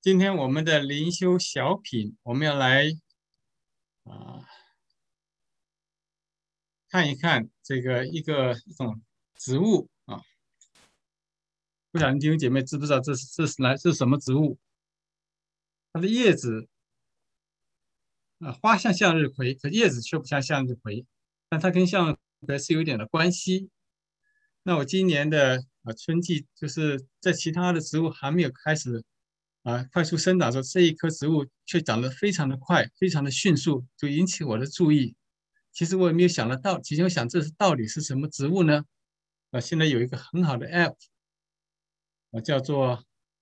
今天我们的灵修小品，我们要来啊、看一看这个一种植物啊。不晓得弟兄姐妹知不知道这是什么植物？它的叶子花像向日葵，可叶子却不像向日葵，但它跟向日葵是有一点的关系。那我今年的春季，就是在其他的植物还没有开始快速生长的时候，这一棵植物却长得非常的快，非常的迅速，就引起我的注意。其实我也没有想得到，其实我想到底是什么植物呢？现在有一个很好的 app，叫做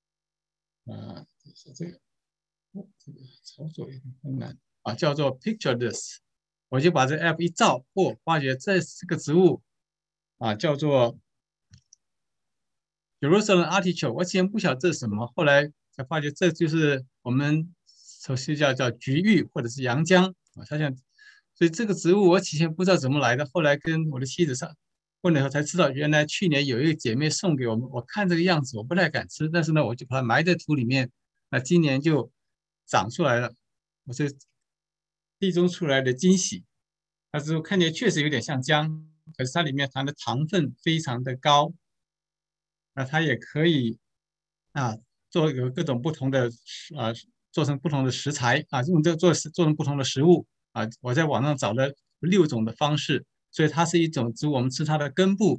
这个操作有点困难叫做 Picture This。我就把这 app 一照，发觉这个植物叫做 Jerusalem Artichoke。我以前不晓得这是什么，后来才发觉这就是我们熟悉叫菊芋或者是洋姜它像，所以这个植物我以前不知道怎么来的，后来跟我的妻子问了以后才知道，原来去年有一个姐妹送给我们。我看这个样子我不太敢吃，但是呢我就把它埋在土里面，那今年就长出来了。我是地中出来的惊喜。它之后看起来确实有点像姜，可是它里面含的糖分非常的高。那它也可以啊有各种不同的啊做成不同的食材用这做成不同的食物我在网上找了6种的方式，所以它是一种植物，我们吃它的根部。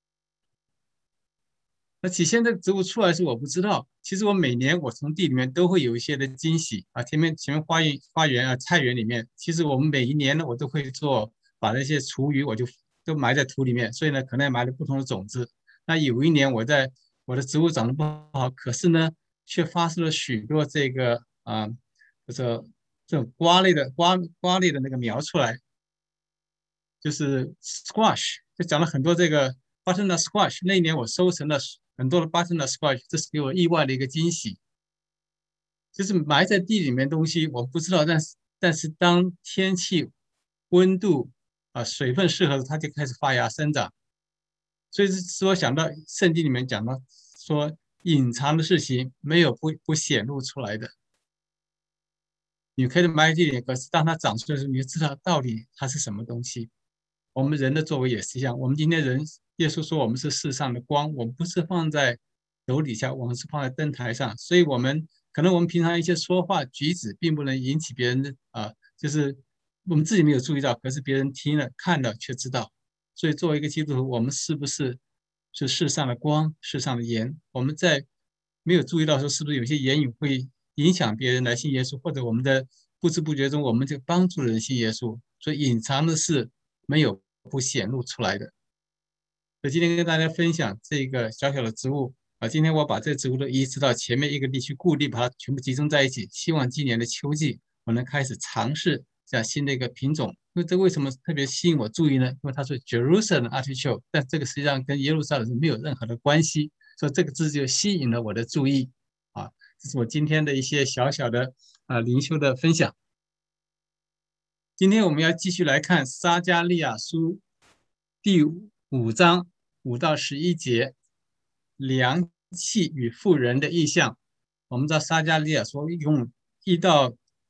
那起先这个植物出来时我不知道，其实我每年我从地里面都会有一些的惊喜前面花园菜园里面，其实我们每一年呢我都会把那些厨余我就都埋在土里面，所以呢可能埋了不同的种子。那有一年我的植物长得不好，可是呢却发出了许多就是这种瓜类的那个苗出来，就是 squash，就长了很多这个 butternut squash。那一年我收成了很多的 butternut squash，这是给我意外的一个惊喜。就是埋在地里面的东西我不知道，但是当天气、温度水分适合，它就开始发芽生长。所以是我想到圣经里面讲到说，隐藏的事情没有不显露出来的。你可以埋在地里，可是当它长出来的时候，你就知道到底它是什么东西。我们人的作为也是一样，我们今天人，耶稣说我们是世上的光，我们不是放在楼底下，我们是放在灯台上。所以可能我们平常一些说话举止，并不能引起别人的就是我们自己没有注意到，可是别人听了看了却知道。所以作为一个基督徒，我们是不是世上的光，世上的盐？我们在没有注意到说，是不是有些言语会影响别人来信耶稣，或者我们的不知不觉中，我们就帮助人信耶稣。所以隐藏的是没有不显露出来的。所以今天跟大家分享这个小小的植物今天我把这个植物都移植到前面一个地区，固定把它全部集中在一起，希望今年的秋季我能开始尝试这样新的一个品种。因为这为什么特别吸引我注意呢？因为它是 Jerusalem Artichoke， 但这个实际上跟耶路撒冷是没有任何的关系，所以这个字就吸引了我的注意这是我今天的一些小小的灵修的分享。今天我们要继续来看撒迦利亚书第5章5到11节，量器与妇人的意象。我们知道撒迦利亚说一共1到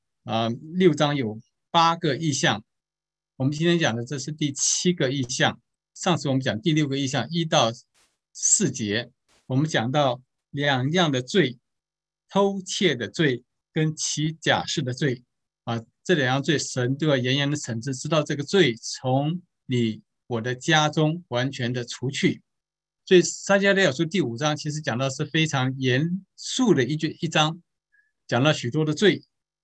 6章有8个意象，我们今天讲的这是第7个意象。上次我们讲第6个意象1到4节，我们讲到2样的罪，偷窃的罪跟起假誓的罪这2样罪神都要严严的惩治，直到这个罪从我的家中完全的除去。所以撒迦利亚书第5章其实讲到是非常严肃的一章，讲了许多的罪，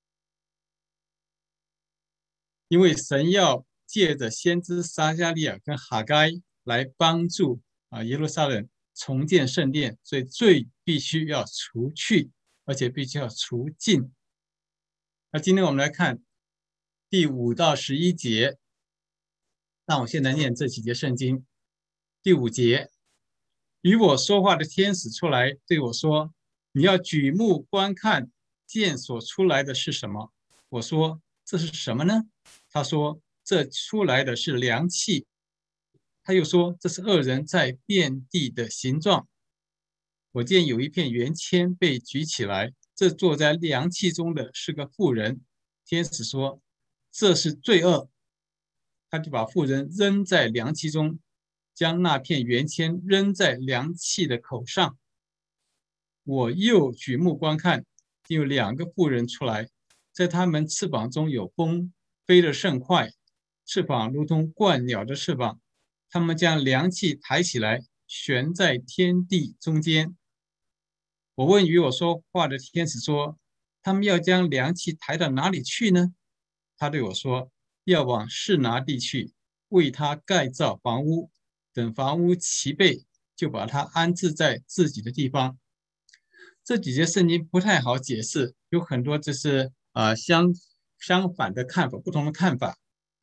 因为神要借着先知撒迦利亚跟哈该来帮助耶路撒冷重建圣殿，所以罪必须要除去，而且必须要除尽。那今天我们来看第5到11节，那我现在念这几节圣经。第5节，与我说话的天使出来对我说：“你要举目观看，见所出来的是什么？”我说：“这是什么呢？”他说：“这出来的是量器。”他又说：“这是恶人在遍地的形状。”我见有一片圆签被举起来， 这坐在凉气中的是个妇人。天使说这是罪恶，他就把妇人扔在凉气中，将那片圆签扔在凉气的口上。我又举目观看，有2个妇人出来，在他们翅膀中有风，飞得甚快，翅膀如同鹳鸟的翅膀。他们将凉气抬起来，悬在天地中间。我问与我说话的天使说：他们要将凉气抬到哪里去呢？他对我说：要往示拿地去，为他盖造房屋，等房屋齐备，就把它安置在自己的地方。这几节圣经不太好解释，有很多就是相反的看法，不同的看法。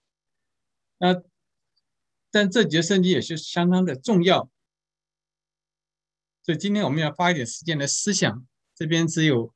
但这几节圣经也是相当的重要，所以今天我们要花一点时间来思想。这边只有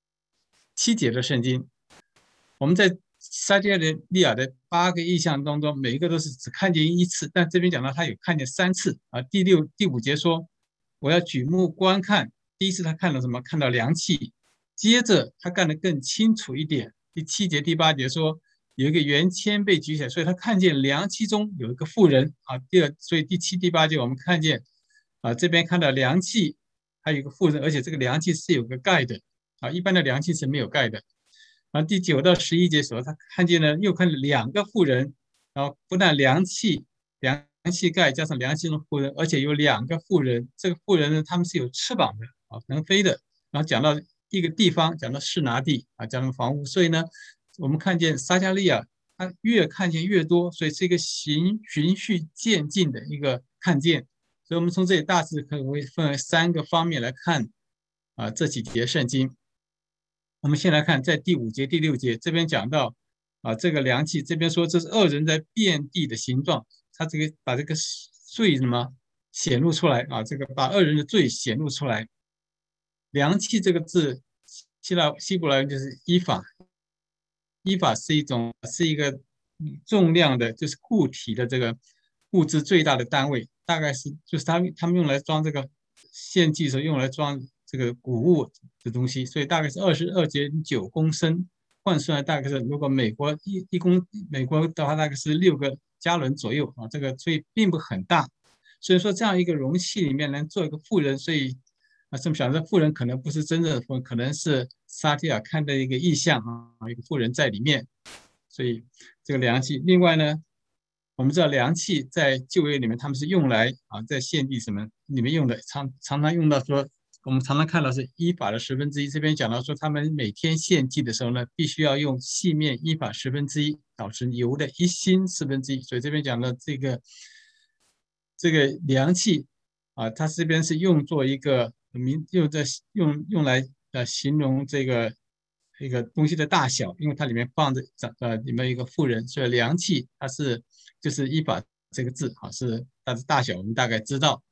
7节的圣经，我们在撒迦利亚的8个异象当中，每一个都是只看见1次，但这边讲到他有看见3次啊。第5节说，我要举目观看。第一次他看到什么？看到凉气。接着他看得更清楚一点。第7节、第8节说有一个圆签被举起来，所以他看见凉气中有一个妇人啊。所以第7、第8节我们看见啊，这边看到凉气，还有一个妇人，而且这个凉气是有个盖的啊，一般的凉气是没有盖的。然后第9到11节时候，他又看见2个妇人，然后不但凉气盖加上凉气中的妇人，而且有2个妇人。这个妇人呢，他们是有翅膀的啊，能飞的。然后讲到一个地方，讲到示拿地啊，讲到房屋。所以呢，我们看见撒迦利亚他越看见越多，所以是一个循序渐进的一个看见。所以我们从这里大致可以分为3个方面来看啊这几节圣经。我们先来看，在第5节、第6节这边讲到啊，这个凉气这边说这是恶人在遍地的形状，他把这个罪显露出来啊，这个把恶人的罪显露出来。凉气这个字，希伯来文就是伊法，伊法是一个重量的，就是固体的这个物质最大的单位，大概就是他们用来装这个献祭的时候用来装这个谷物的东西，所以大概是22.9公升，换算大概是如果美国美国的话大概是6个加仑左右啊，这个所以并不很大。所以说这样一个容器里面能做一个妇人，所以这么想着妇人可能不是真正的妇人，可能是撒提亚看的一个意象啊，一个妇人在里面。所以这个凉气，另外呢，我们知道凉气在旧约里面他们是用来啊在献祭什么里面用的，常常用到说，我们常常看到是依法的1/10。这边讲到说他们每天献祭的时候呢，必须要用细面依法1/10，导致油的1星1/4。所以这边讲的这个凉气啊，它这边是用作一个用来形容这个一个东西的大小，因为它里面放着里面有一个妇人，所以凉气它就是依法这个字啊，是它的大小我们大概知道。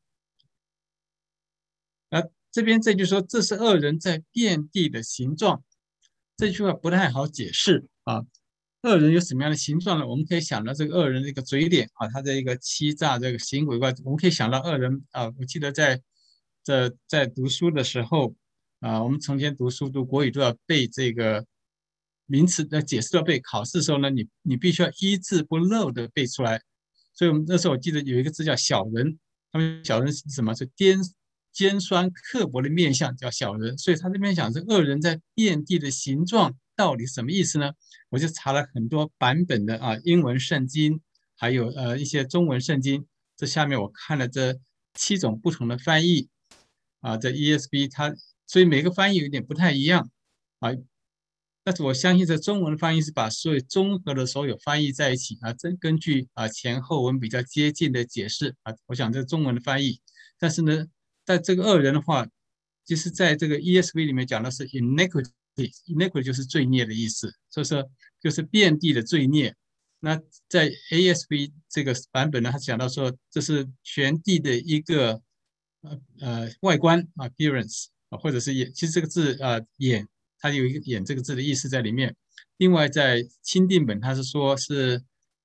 那这边这就说这是恶人在遍地的形状，这句话不太好解释啊。恶人有什么样的形状呢？我们可以想到这个恶人的一个嘴脸啊，他的一个欺诈这个行为怪，我们可以想到恶人啊。我记得在读书的时候啊，我们从前读书读国语都要背这个名词的解释，都要背。考试的时候呢，你必须要一字不漏的背出来。所以我们那时候我记得有一个字叫小人，他们小人是什么？是尖酸刻薄的面相叫小人。所以他这边讲是恶人在遍地的形状，到底什么意思呢？我就查了很多版本的英文圣经，还有一些中文圣经。这下面我看了这7种不同的翻译啊，这 ESV 所以每个翻译有点不太一样啊。但是我相信这中文的翻译是把所有综合的所有翻译在一起啊，根据前後文比较接近的解释啊，我想这是中文的翻译。但是呢，在这个恶人的话，就是在这个 ESV 里面讲的是 iniquity 就是罪孽的意思，所以说就是遍地的罪孽。那在 ASV 这个版本呢，他讲到说这是全地的一个外观appearance 或者是眼，其实这个字眼，它有一个眼这个字的意思在里面。另外在钦定本，它是说是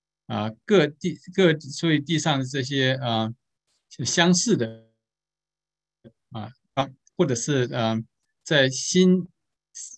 所以地上的这些相似的或者是在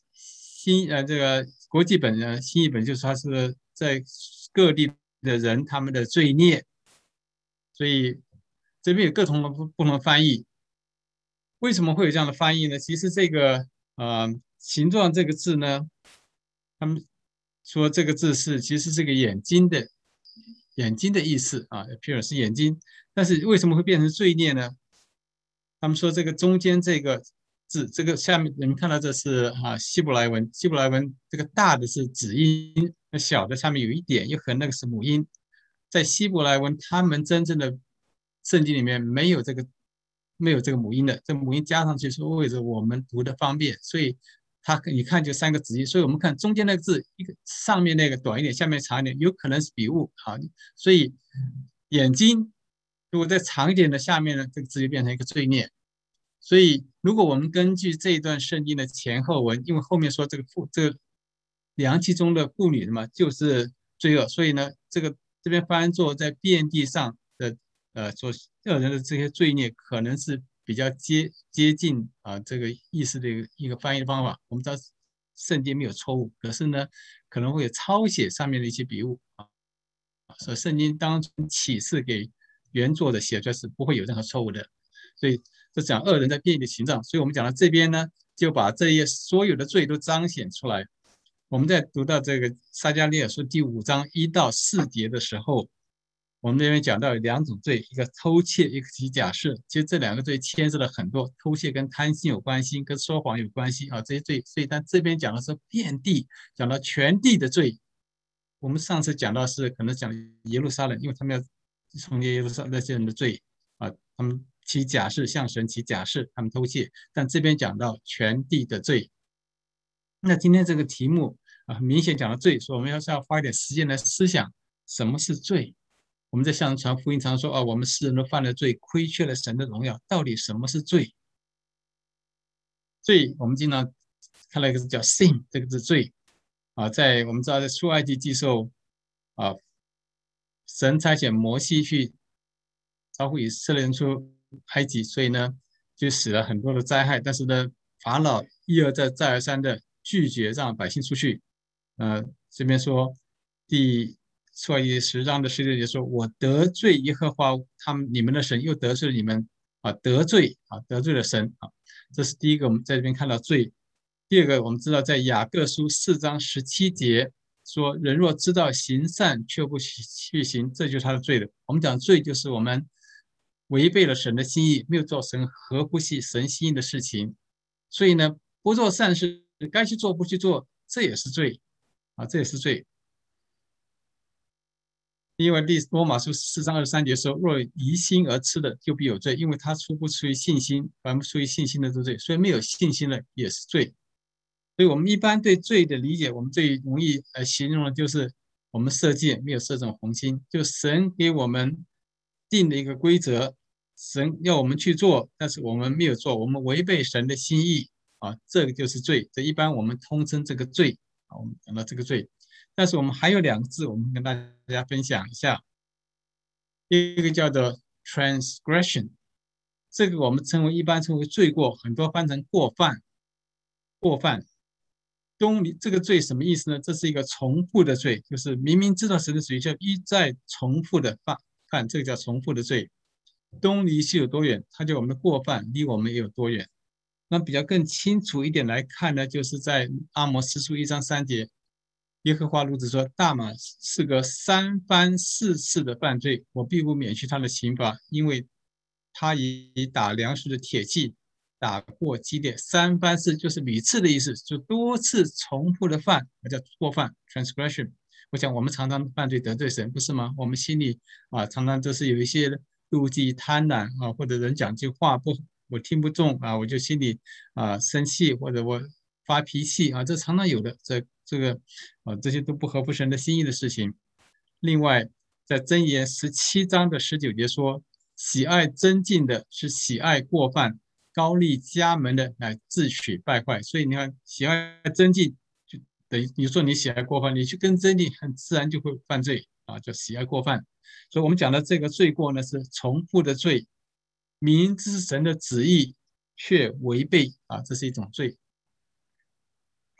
这个国际本呢，新译本就是它是在各地的人他们的罪孽，所以这边有各种的不同的翻译。为什么会有这样的翻译呢？其实这个形状这个字呢，他们说这个字其实是个眼睛的意思啊，appear 是眼睛，但是为什么会变成罪孽呢？他们说这个中间这个字，这个下面你们看到这是希伯来文，希伯来文这个大的是子音，那小的下面有一点一横，那个是母音。在希伯来文，他们真正的圣经里面没有这个母音的，这母音加上去是为了我们读的方便，所以它你看就三个子音，所以我们看中间那个字，一个上面那个短一点，下面长一点，有可能是笔误啊，所以眼睛如果再长一点的下面呢，这个字就变成一个罪孽。所以，如果我们根据这一段圣经的前后文，因为后面说这个凉气中的妇女嘛，就是罪恶，所以呢，这边翻作在遍地上的所恶人的这些罪孽，可能是比较接近这个意思的一个翻译的方法。我们知道圣经没有错误，可是呢，可能会有抄写上面的一些笔误啊，所以圣经当中启示给原作的写出来是不会有任何错误的。所以这讲恶人在变异的形状，所以我们讲到这边呢，就把这些所有的罪都彰显出来。我们在读到这个撒迦利亚书第5章1到4节的时候，我们那边讲到有2种罪，一个偷窃，一个起假释。其实这2个罪牵涉了很多，偷窃跟贪心有关系，跟说谎有关系啊，这些罪。所以但这边讲的是遍地，讲到全地的罪。我们上次讲到是可能讲耶路撒冷，因为他们要从耶路撒冷那些人的罪啊，他们起假释，向神起假释，他们偷窃。但这边讲到全地的罪。那今天这个题目很明显讲到罪，所以我们要花一点时间来思想什么是罪。我们在向人传福音常说我们世人都犯了罪，亏缺了神的荣耀。到底什么是罪？罪，我们经常看到一个字叫 sin， 这个字罪在我们知道在出埃及记时候神差遣摩西去招呼以色列人出埃及，所以呢就使了很多的灾害。但是呢，法老一而再再而三的拒绝让百姓出去。这边说出埃及10章的16节说：“我得罪耶和华你们的神，又得罪了你们得罪了神啊。”这是第一个，我们在这边看到罪。第二个，我们知道在雅各书4章17节说：“人若知道行善却不去行，这就是他的罪了。”我们讲罪就是我们违背了神的心意，没有做神合乎神心意的事情。所以呢，不做善事，该去做不去做，这也是罪这也是罪。因为罗马书4章23节说：“若疑心而吃的，就必有罪，因为他不出于信心，凡不出于信心的都罪。所以没有信心的也是罪。”所以我们一般对罪的理解，我们最容易形容的就是我们射箭没有射中红心，就神给我们定的一个规则，神要我们去做，但是我们没有做，我们违背神的心意这个就是罪。这一般我们通称这个罪我们讲到这个罪。但是我们还有2个字，我们跟大家分享一下，一个叫做 transgression， 这个我们一般称为罪过，很多翻成过犯。这个罪什么意思呢？这是一个重复的罪，就是明明知道神的旨意，就一再重复的犯，这个叫重复的罪。东离西有多远，它就我们的过犯离我们也有多远。那比较更清楚一点来看呢，就是在阿摩司书1章3节，耶和华如此说：“大马是个3番4次的犯罪，我必不免去他的刑罚，因为他以打粮食的铁器打过激烈。3番4就是屡次的意思，就多次重复的犯，叫过犯 transgression。我想我们常常犯罪得罪神，不是吗？我们心里常常就是有一些妒忌、贪婪或者人讲句话我听不中我就心里生气，或者我发脾气这常常有的。这些都不合乎神的心意的事情。另外，在箴言17章的19节说：“喜爱增进的是喜爱过犯，高立家门的乃自取败坏。”所以你看，喜爱增进，就等于你说你喜爱过犯，你去跟增进，很自然就会犯罪叫喜爱过犯。所以我们讲的这个罪过呢，是重复的罪，明知神的旨意却违背这是一种罪。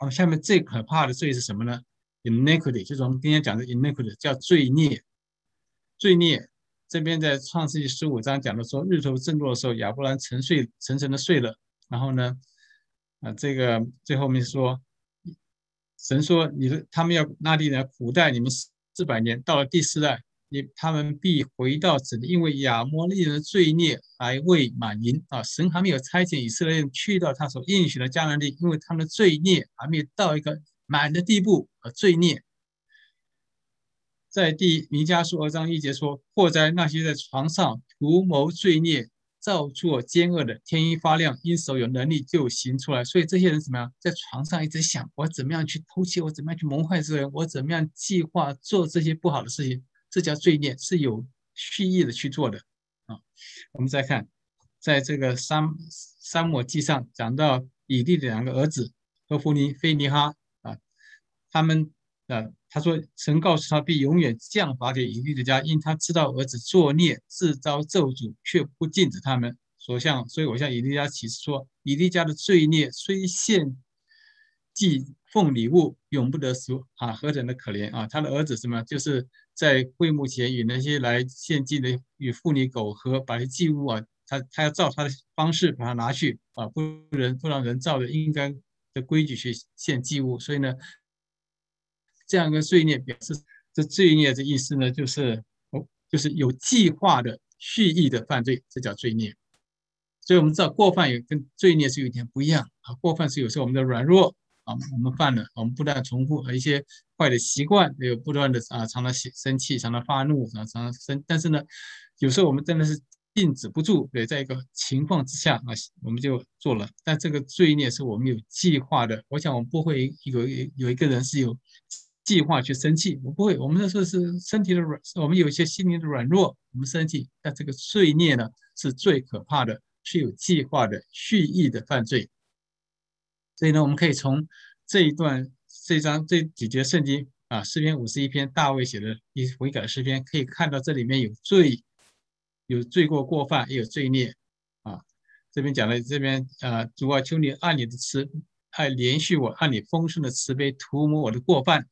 下面最可怕的罪是什么呢？iniquity， 就是我们今天讲的 iniquity， 叫罪孽。罪孽这边在创世纪15章讲的说，日头正落的时候，亚伯兰沉沉的睡了。然后呢，这个最后面说，神说他们要那地人苦待你们400年，到了第4代，他们必回到此地，因为亚摩利人的罪孽还未满盈啊。神还没有差遣以色列人去到他所应许的迦南地，因为他们的罪孽还没有到一个满的地步罪孽。在弥迦书2章1节说，祸哉那些在床上图谋罪孽、造作奸恶的，天一发亮，因手有能力就行出来。所以这些人怎么样，在床上一直想，我怎么样去偷窃，我怎么样去谋害这个人，我怎么样计划做这些不好的事情，这叫罪孽，是有蓄意的去做的啊。我们再看，在这个撒母耳记上讲到以利的2个儿子何弗尼、菲尼哈啊，他们他说神告诉他必永远降罚给以利的家，因他知道儿子作孽，自遭咒诅，却不禁止他们。所以我向以利家启示说，以利家的罪孽虽献祭奉礼物，永不得赎啊，何等的可怜啊！他的儿子什么，就是在会幕前与那些来献祭的与妇女苟合，把这祭物他要照他的方式把它拿去啊，不让人照着应该的规矩去献祭物。所以呢，这样一个罪孽表示，这罪孽的意思呢，就是有计划的、蓄意的犯罪，这叫罪孽。所以我们知道过犯跟罪孽是有点不一样啊。过犯是有时候我们的软弱啊，我们犯了，我们不断重复一些坏的习惯，有不断的常常生气，常常发怒，常常生。但是呢，有时候我们真的是禁止不住，对，在一个情况之下我们就做了。但这个罪孽是我们有计划的。我想我们不会有一个人是有计划去生气，我不会。我们那时候是身体的我们有一些心灵的软弱，我们生气。但这个罪孽呢，是最可怕的，是有计划的、蓄意的犯罪。所以呢，我们可以从这几节圣经诗篇51篇大卫写的悔改诗篇，可以看到这里面有罪过犯，也有罪孽啊。这边讲的主啊，求你按你的慈爱连续我，按你丰盛的慈悲涂抹我的过犯，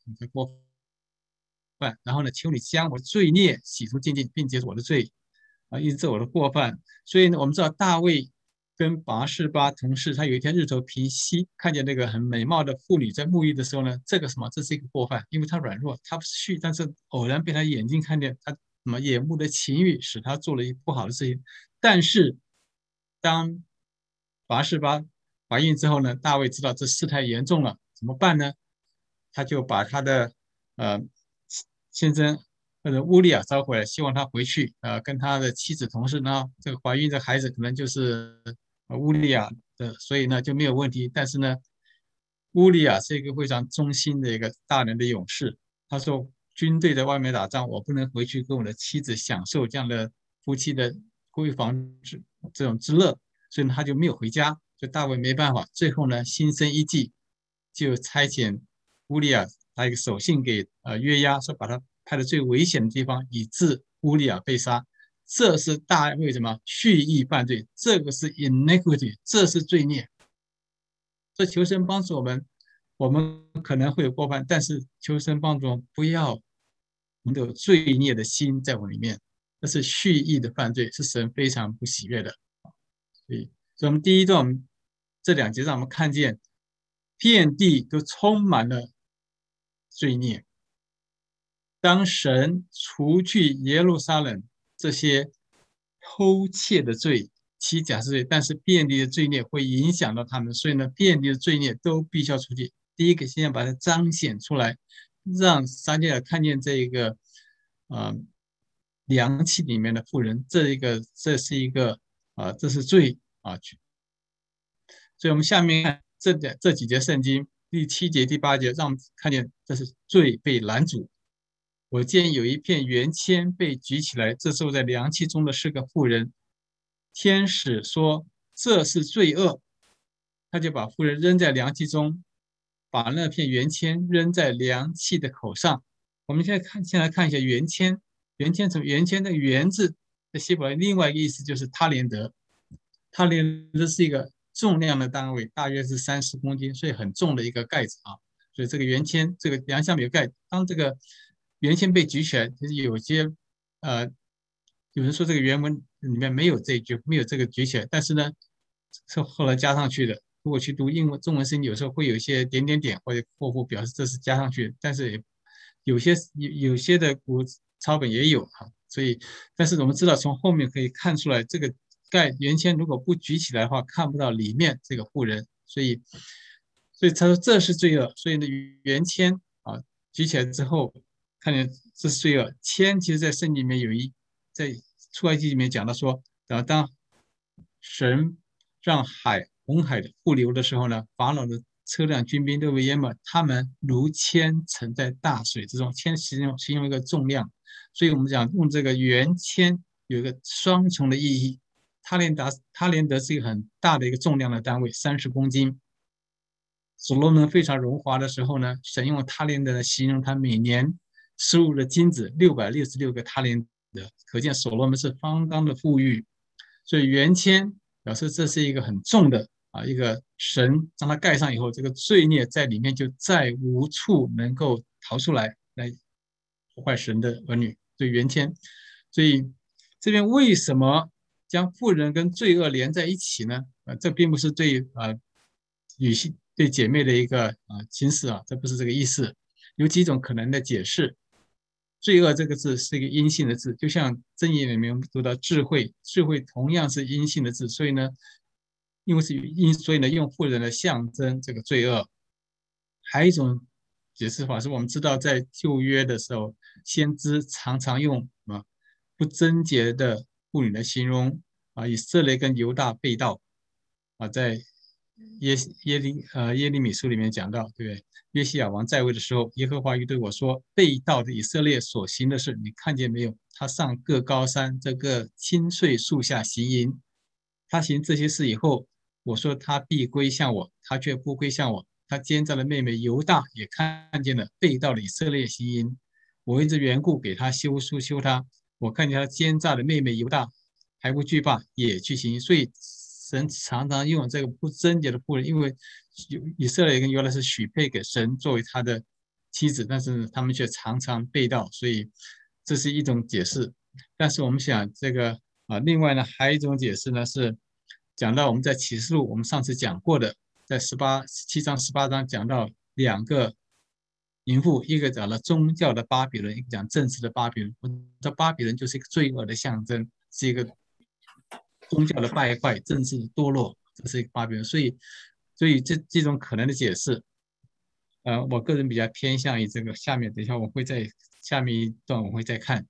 然后呢，求你将我的罪孽洗除净尽，并接受我的罪医治我的过犯。所以呢，我们知道大卫跟拔示巴同事，他有一天日头平息，看见那个很美貌的妇女在沐浴的时候呢，这是一个过犯，因为他软弱，他不是但是偶然被他眼睛看见，他眼目的情欲使他做了一不好的事情。但是当拔示巴怀孕之后呢，大卫知道这事态严重了，怎么办呢？他就把他的先生或者乌利亚召回来，希望他回去跟他的妻子同事呢，这个怀孕的孩子可能就是乌利亚的，所以呢就没有问题。但是呢，乌利亚是一个非常忠心的一个大能的勇士，他说军队在外面打仗，我不能回去跟我的妻子享受这样的夫妻的闺房这种之乐，所以他就没有回家。就大卫没办法，最后呢心生一计，就差遣乌利亚他一个手信给约押，说把他派到最危险的地方，以致乌利亚被杀。这是大卫什么蓄意犯罪？这个是 iniquity， 这是罪孽。所以求神帮助我们，我们可能会有过犯，但是求神帮助我们不要我们有罪孽的心在我里面，这是蓄意的犯罪，是神非常不喜悦的。所以我们第一段这2节让我们看见遍地都充满了罪孽。当神除去耶路撒冷这些偷窃的罪、欺假之罪，但是遍地的罪孽会影响到他们，所以呢，遍地的罪孽都必须要除去。第一个，先要把它彰显出来，让撒迦利亚看见这个凉气里面的妇人，这是一个这是罪所以我们下面看这几节圣经，第7节、第8节，让我们看见这是罪被拦阻。我见有一片圆签被举起来，这时候在凉气中的是个妇人。天使说这是罪恶，他就把妇人扔在凉气中，把那片圆签扔在凉气的口上。我们先来看一下圆签。圆签的圆字在希伯来另外一个意思就是他连德。他连德是一个重量的单位大约是30公斤，所以很重的一个盖子啊。所以这个圆铅，这个2香米的钙，当这个圆铅被举起来，其实有些有人说这个原文里面没有这一句，没有这个举起来，但是呢是后来加上去的。如果去读英文、中文圣经，有时候会有一些点点点或者括弧表示这是加上去的，但是也有些的古抄本也有啊。所以，但是我们知道从后面可以看出来，这个盖圆铅如果不举起来的话，看不到里面这个妇人。所以他说这是罪恶。所以呢，圆铅啊举起来之后，看见这是罪恶。铅其实在圣经里面在出埃及里面讲到说，当神让红海的复流的时候呢，法老的车辆、军兵都被淹没，他们如铅沉在大水之中。铅形容一个重量，所以我们讲用这个圆铅有一个双重的意义。他连德是一个很大的一个重量的单位，30公斤。所罗门非常荣华的时候呢，神用他连德来形容他每年收入的金子666个他连德，可见所罗门是相当的富裕。所以圆铅表示这是一个很重的一个神让它盖上以后，这个罪孽在里面就再无处能够逃出来破坏神的儿女。所以圆铅，所以这边为什么将妇人跟罪恶连在一起呢？这并不是对女性对姐妹的一个轻视啊，这不是这个意思。有几种可能的解释。罪恶这个字是一个阴性的字，就像箴言里面读到智慧，智慧同样是阴性的字，所以呢，因为是阴，所以呢用妇人的象征这个罪恶。还有一种解释法是我们知道在旧约的时候，先知常常用不贞洁的妇女来形容以色列跟犹大背道在耶利米书里面讲到，对不对？约西亚王在位的时候，耶和华又对我说：“背道的以色列所行的事，你看见没有？他上各高山，这个青翠树下行淫。他行这些事以后，我说他必归向我，他却不归向我。他奸诈的妹妹犹大也看见了背道的以色列行淫，我为这缘故给他修书修他。我看见他奸诈的妹妹犹大还不惧怕，也去行。所以神常常用这个不贞洁的妇人，因为以色列跟犹大是许配给神作为他的妻子，但是他们却常常背道，所以这是一种解释。但是我们想这个另外呢，还有一种解释呢是讲到我们在启示录我们上次讲过的，在7章18章讲到2个淫妇，一个讲了宗教的巴比伦，一个讲政治的巴比伦。这巴比伦就是一个罪恶的象征，是一个宗教的败坏，政治的堕落，这是一个巴比伦。所以这种可能的解释，我个人比较偏向于这个下面，等一下我会在下面一段我会再看。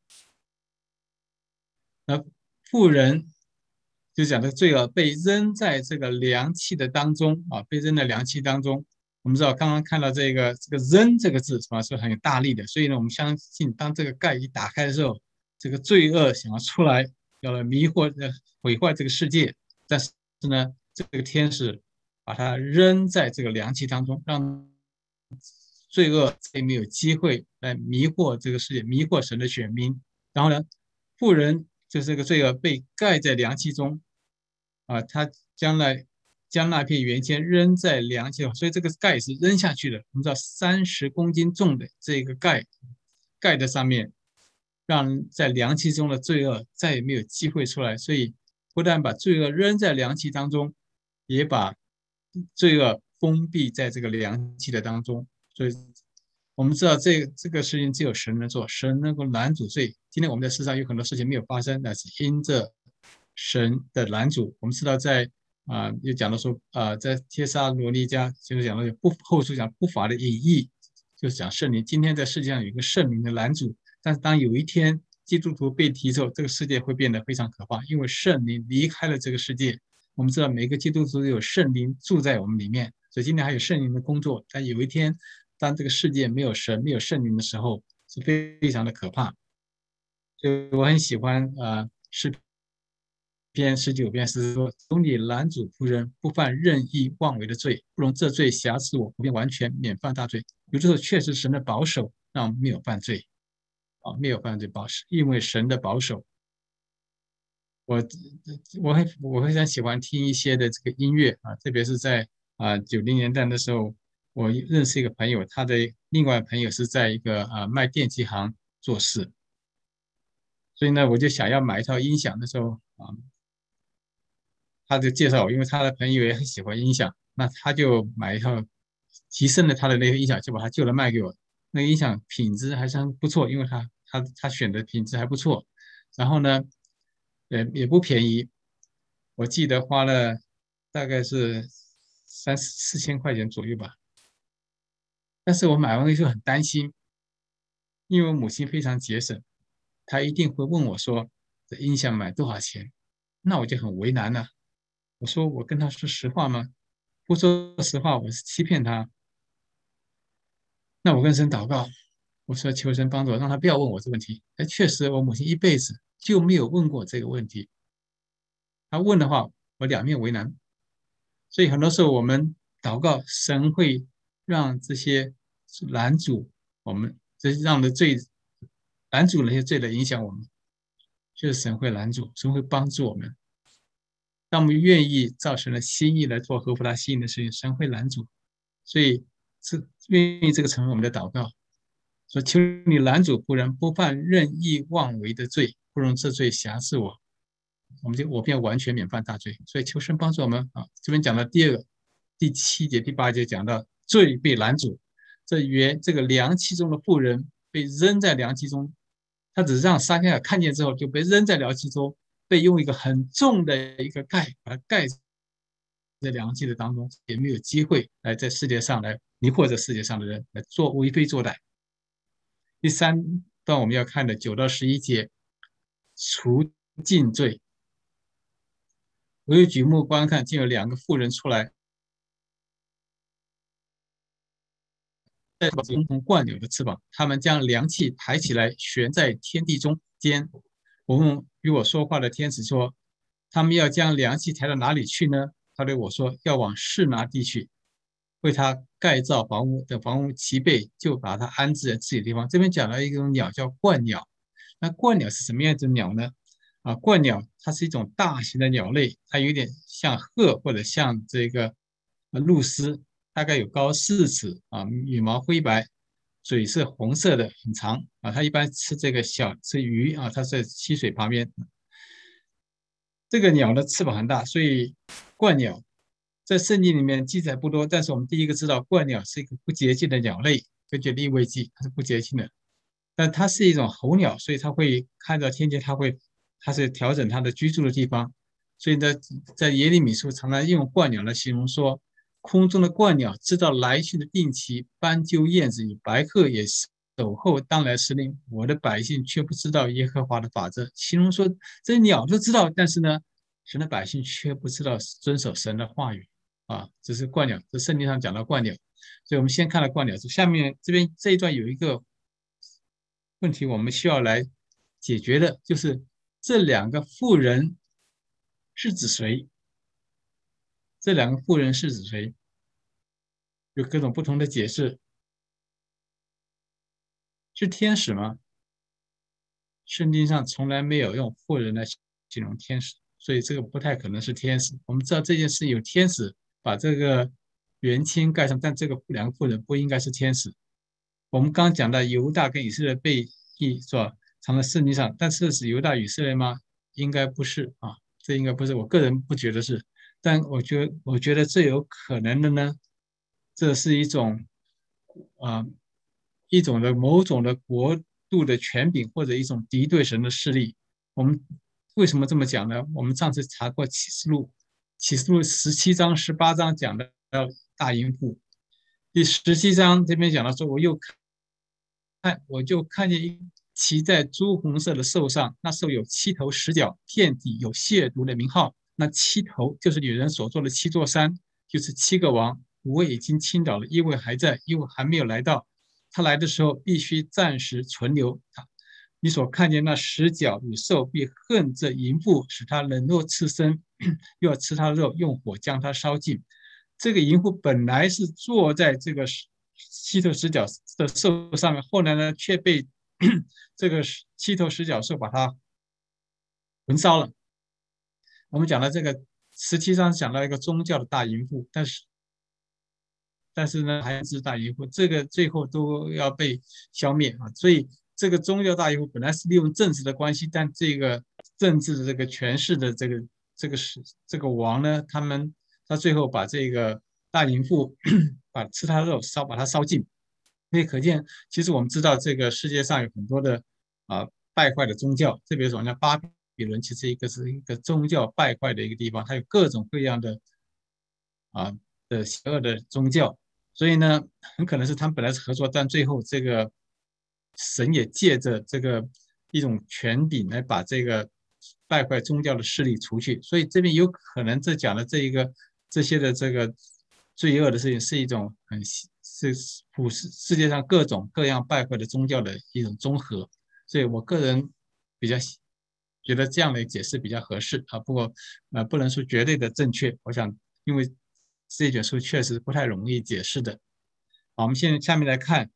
那妇人就讲的罪恶被扔在这个凉气的当中被扔在凉气当中。我们知道刚刚看到这个扔这个字是很有大力的，所以呢，我们相信当这个盖一打开的时候，这个罪恶想要出来，要来迷惑毁坏这个世界，但是呢，这个天使把它扔在这个凉气当中，让罪恶再没有机会来迷惑这个世界，迷惑神的选民。然后呢，妇人就是这个罪恶被盖在凉气中他将那片圆铅扔在凉气，所以这个盖是扔下去的。我们知道30公斤重的这个盖在上面，让在凉气中的罪恶再也没有机会出来。所以不但把罪恶扔在凉气当中，也把罪恶封闭在这个凉气的当中。所以我们知道这个事情只有神能做，神能够拦阻罪。今天我们在世上有很多事情没有发生，那是因着神的拦阻。我们知道在又讲到说在帖撒罗尼迦就是讲到后书讲不法的隐意，就是讲圣灵。今天在世界上有一个圣灵的拦阻，但是当有一天基督徒被提之后，这个世界会变得非常可怕，因为圣灵离开了这个世界。我们知道每个基督徒都有圣灵住在我们里面，所以今天还有圣灵的工作。但有一天，当这个世界没有神、没有圣灵的时候，是非常的可怕。所以我很喜欢诗篇19篇说：“求你拦阻仆人不犯任意妄为的罪，不容这罪瑕疵我，便完全免犯大罪。”有的时候确实神的保守让我们没有犯罪没有犯罪保守，因为神的保守， 我我非常喜欢听一些的这个音乐啊，特别是在90年代的时候，我认识一个朋友，他的另外朋友是在一个卖电器行做事，所以呢，我就想要买一套音响的时候他就介绍我，因为他的朋友也很喜欢音响，那他就买一套提升了他的那个音响，就把他旧的卖给我。那个音响品质还算不错，因为他选的品质还不错，然后呢，也不便宜，我记得花了大概是3、4千块钱左右吧。但是我买完了就很担心，因为我母亲非常节省，她一定会问我说这音响买多少钱，那我就很为难了。我说我跟她说实话吗？不说实话，我是欺骗她。那我跟神祷告，我说求神帮助我，让她不要问我这个问题。哎，确实我母亲一辈子就没有问过这个问题，她问的话，我两面为难。所以很多时候我们祷告，神会让这些拦阻我们，这让的罪拦阻那些罪的影响我们，就是神会拦阻，神会帮助我们。当我们愿意照神的心意来做合乎他心意的事情，神会拦阻。所以愿意这个成为我们的祷告，说求你拦阻仆人不犯任意妄为的罪，不容这罪辖制我。我便完全免犯大罪。所以求神帮助我们啊！这边讲到第二个、第7节、第8节讲到罪被拦阻，这个凉气中的妇人被扔在凉气中，他只是让撒迦利亚看见之后就被扔在凉气中，被用一个很重的一个盖把它盖在凉气的当中，也没有机会来在世界上来迷惑这世界上的人，来做为非作歹。第3段我们要看的9到11节，除尽罪。我又举目观看，见有2个妇人出来，带着如同鹳鸟的翅膀，他们将凉气抬起来，悬在天地中间。我问与我说话的天使说：“他们要将凉气抬到哪里去呢？”他对我说：“要往示拿地去，为他盖造房屋，等房屋齐备，就把它安置在自己的地方。”这边讲了一种鸟叫鹳鸟，那鹳鸟是什么样的鸟呢？鹳鸟它是一种大型的鸟类，它有点像鹤或者像这个鹭鸶，大概有高4尺羽毛灰白，嘴是红色的，很长它一般吃这个吃鱼它在溪水旁边。这个鸟的翅膀很大，所以鹳鸟在圣经里面记载不多，但是我们第一个知道鹳鸟是一个不洁净的鸟类，根据利未记它是不洁净的。但它是一种候鸟，所以它会看到天气，它是调整它的居住的地方。所以呢，在耶利米书常常用鹳鸟来形容说，空中的鹳鸟知道来去的定期，斑鸠燕子与白鹤也守候当来时令，我的百姓却不知道耶和华的法则。形容说这鸟都知道，但是呢，神的百姓却不知道遵守神的话语这是鹳鸟，这圣经上讲到鹳鸟。所以我们先看了鹳鸟，下面这边这一段有一个问题，我们需要来解决的，就是这2个妇人是指谁？这2个妇人是指谁？有各种不同的解释。是天使吗？圣经上从来没有用妇人来形容天使，所以这个不太可能是天使。我们知道这件事有天使把这个原签盖上，但这个2个妇人不应该是天使。我们刚刚讲到犹大跟以色列被译是吧？藏在圣经上，但是是犹大以色列吗？应该不是这应该不是，我个人不觉得是，但我觉得最有可能的呢，这是一种啊、一种的某种的国度的权柄或者一种敌对神的势力。我们为什么这么讲呢？我们上次查过启示录17章、18章讲的大淫妇，第17章这边讲到说，我就看见骑在朱红色的兽上，那兽有7头10角，遍体有亵渎的名号。那7头就是女人所做的7座山，就是7个王，5位已经倾倒了，1位还在，1位还没有来到。他来的时候必须暂时存留。你所看见那10角与兽必恨这淫妇，使他冷若赤身，又要吃他的肉，用火将他烧尽。这个淫妇本来是坐在这个7头10角的兽上面，后来呢却被这个7头10角兽把它焚烧了。 我们讲到这个17章讲到一个宗教的大淫妇，但是呢，还是大淫妇，这个最后都要被消灭啊。所以这个宗教大淫妇本来是利用政治的关系，但这个政治的这个权势的这个王呢，他最后把这个大淫妇吃他的肉把他烧尽。所以可见，其实我们知道这个世界上有很多的败坏的宗教，特别是像巴比伦，其实是一个宗教败坏的一个地方，它有各种各样的啊邪恶的宗教。所以呢，很可能是他们本来是合作，但最后这个神也借着这个一种权柄来把这个败坏宗教的势力除去。所以这边有可能讲的这些的这个罪恶的事情，是一种是世界上各种各样败坏的宗教的一种综合。所以我个人比较觉得这样的解释比较合适啊。不过不能说绝对的正确，我想因为这卷书确实不太容易解释的。好，我们现在下面来看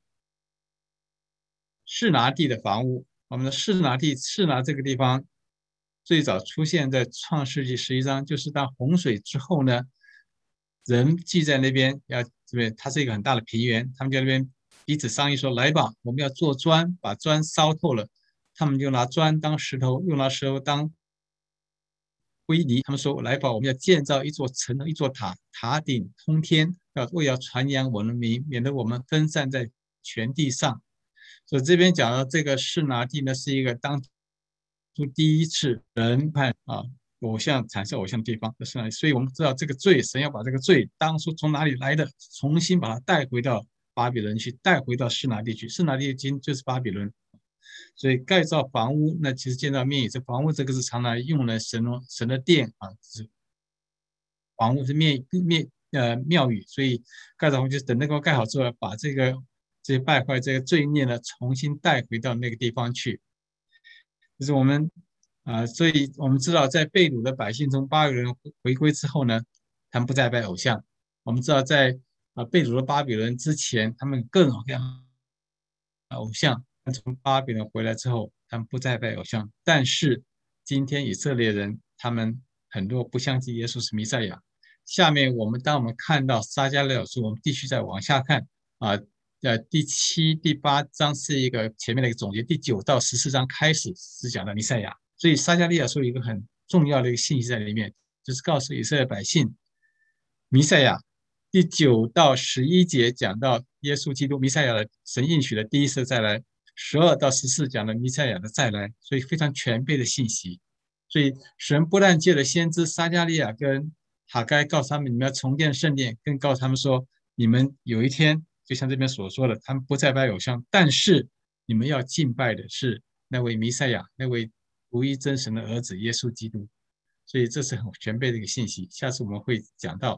示拿地的房屋。我们的示拿这个地方最早出现在创世纪11章，就是当洪水之后呢，人聚在那边，它是一个很大的平原，他们在那边彼此商议说：“来吧，我们要做砖，把砖烧透了。”他们就拿砖当石头，又拿石头当灰泥。他们说：“来吧，我们要建造一座城，一座塔，塔顶通天，为要传扬我们的名，免得我们分散在全地上。”所以这边讲到这个示拿地呢，是一个当初第一次人判产生偶像的地方，是哪里？所以我们知道这个罪，神要把这个罪当初从哪里来的，重新把它带回到巴比伦去，带回到示拿地去。示拿地今就是巴比伦。所以盖造房屋，那其实建造面也是房屋，这个是常来用的神的殿啊，是房屋是庙宇，所以盖造房屋就是等那个盖好之后，把这些败坏这个罪孽呢，重新带回到那个地方去。就是我们所以我们知道，在被掳的百姓中，巴比伦回归之后呢，他们不再拜偶像。我们知道在被掳的巴比伦之前，他们各种各样偶像。从巴比伦回来之后，他们不再拜偶像。但是今天以色列人，他们很多不相信耶稣是弥赛亚。下面当我们看到撒迦利亚书，我们继续再往下看啊。第7、第8章是一个前面的一个总结，第9到14章开始是讲的弥赛亚。所以撒迦利亚书有一个很重要的一个信息在里面，就是告诉以色列百姓，弥赛亚。第9到11节讲到耶稣基督弥赛亚的神应许的第一次再来，12到14讲了弥赛亚的再来，所以非常全备的信息。所以神不但借着先知撒迦利亚跟哈该告诉他们，你们要重建圣殿，更告诉他们说，你们有一天就像这边所说的，他们不再拜偶像，但是你们要敬拜的是那位弥赛亚，那位独一真神的儿子耶稣基督。所以这是很全备的一个信息，下次我们会讲到。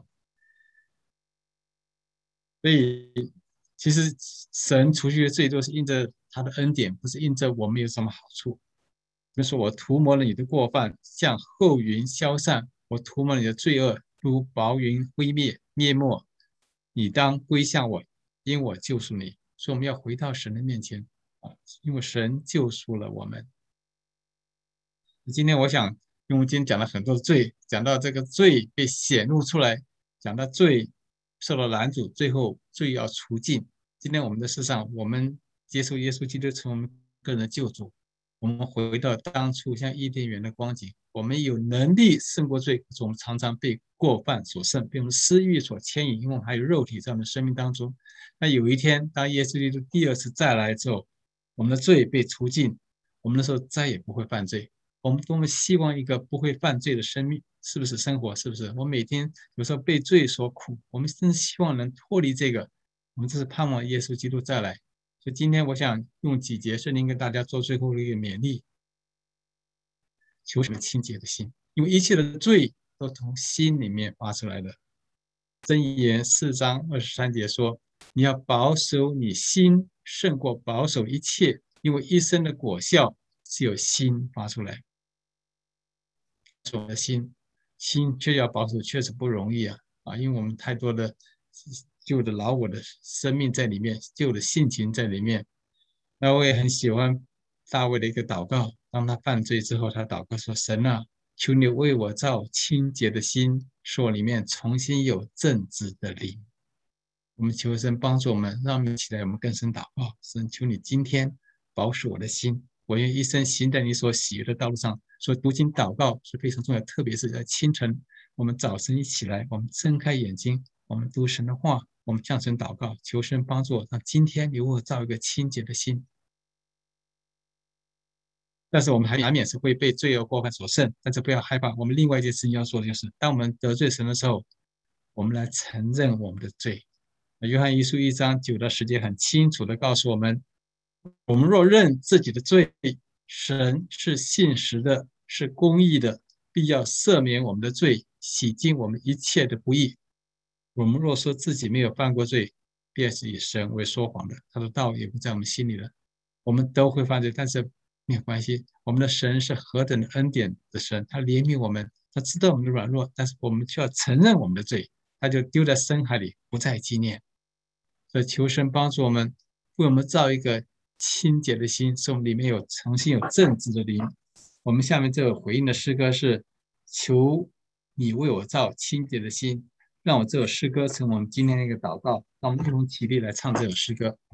所以其实神除去的罪都是印着他的恩典，不是印着我们有什么好处。比如说，我涂抹了你的过犯，像后云消散；我涂抹了你的罪恶，如薄云灭没。你当归向我，因我救赎你。所以我们要回到神的面前啊，因为神救赎了我们。今天我想，因为今天讲了很多的罪，讲到这个罪被显露出来，讲到罪受了拦阻，最后罪要除尽。今天我们的世上，我们接受耶稣基督成为我们个人的救主，我们回到当初像伊甸园的光景，我们有能力胜过罪，我们常常被过犯所胜，被我们私欲所牵引，因为我们还有肉体在我们的生命当中。那有一天，当耶稣基督第二次再来之后，我们的罪被除尽，我们那时候再也不会犯罪。我们多么希望一个不会犯罪的生命，是不是生活？是不是？我每天有时候被罪所苦，我们真希望能脱离这个。我们这是盼望耶稣基督再来。所以今天我想用几节圣经跟大家做最后的一个勉励，求什么清洁的心，因为一切的罪都从心里面发出来的。箴言4章23节说：“你要保守你心，胜过保守一切，因为一生的果效是由心发出来。”我的心却要保守，确实不容易因为我们太多的旧的老我的生命在里面，旧的性情在里面。那我也很喜欢大卫的一个祷告，当他犯罪之后，他祷告说：“神啊， 求你为我造清洁的心，使我里面重新有正直的灵。我们求神帮助我们，让我们起来，我们更深祷告。神，求你今天保守我的心，我愿一生行在你所喜悦的道路上。所以读经祷告是非常重要，特别是在清晨，我们早晨一起来，我们睁开眼睛，我们读神的话，我们向神祷告，求神帮助我，让今天你为我造一个清洁的心。但是我们还难免是会被罪恶过犯所胜，但是不要害怕。我们另外一件事情要做的就是，当我们得罪神的时候，我们来承认我们的罪。约翰一书1章9到10节很清楚的告诉我们，我们若认自己的罪，神是信实的，是公义的，必要赦免我们的罪，洗净我们一切的不义。我们若说自己没有犯过罪，便是以神为说谎的，他的道也不在我们心里了。我们都会犯罪，但是没有关系，我们的神是何等的恩典的神，他怜悯我们，他知道我们的软弱，但是我们需要承认我们的罪，他就丢在深海里，不再纪念。所以求神帮助我们，为我们造一个清洁的心，使我们里面有重新有正直的灵。我们下面这个回应的诗歌是：求你为我造清洁的心。让我这首诗歌成我们今天的一个祷告，让我们一同起立来唱这首诗歌。